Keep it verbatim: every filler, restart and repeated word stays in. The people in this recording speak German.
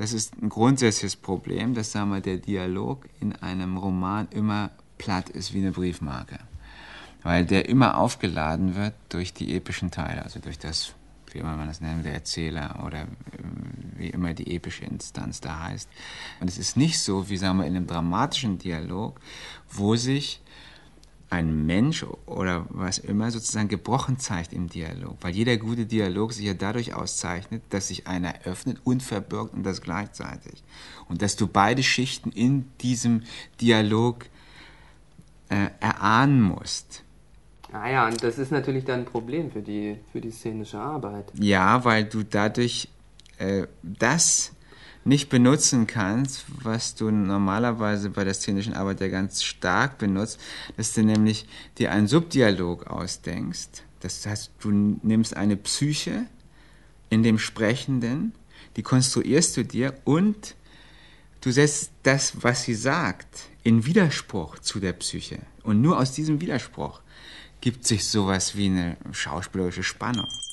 das ist ein grundsätzliches Problem, dass, sagen wir, der Dialog in einem Roman immer platt ist wie eine Briefmarke. Weil der immer aufgeladen wird durch die epischen Teile, also durch das, wie immer man das nennt, der Erzähler oder wie immer die epische Instanz da heißt. Und es ist nicht so, wie, sagen wir, in einem dramatischen Dialog, wo sich ein Mensch oder was immer sozusagen gebrochen zeigt im Dialog. Weil jeder gute Dialog sich ja dadurch auszeichnet, dass sich einer öffnet und verbirgt und das gleichzeitig. Und dass du beide Schichten in diesem Dialog äh, erahnen musst. Ah ja, und das ist natürlich dann ein Problem für die, für die szenische Arbeit. Ja, weil du dadurch äh, das nicht benutzen kannst, was du normalerweise bei der szenischen Arbeit ja ganz stark benutzt, dass du nämlich dir einen Subdialog ausdenkst. Das heißt, du nimmst eine Psyche in dem Sprechenden, die konstruierst du dir und du setzt das, was sie sagt, in Widerspruch zu der Psyche. Und nur aus diesem Widerspruch gibt sich sowas wie eine schauspielerische Spannung.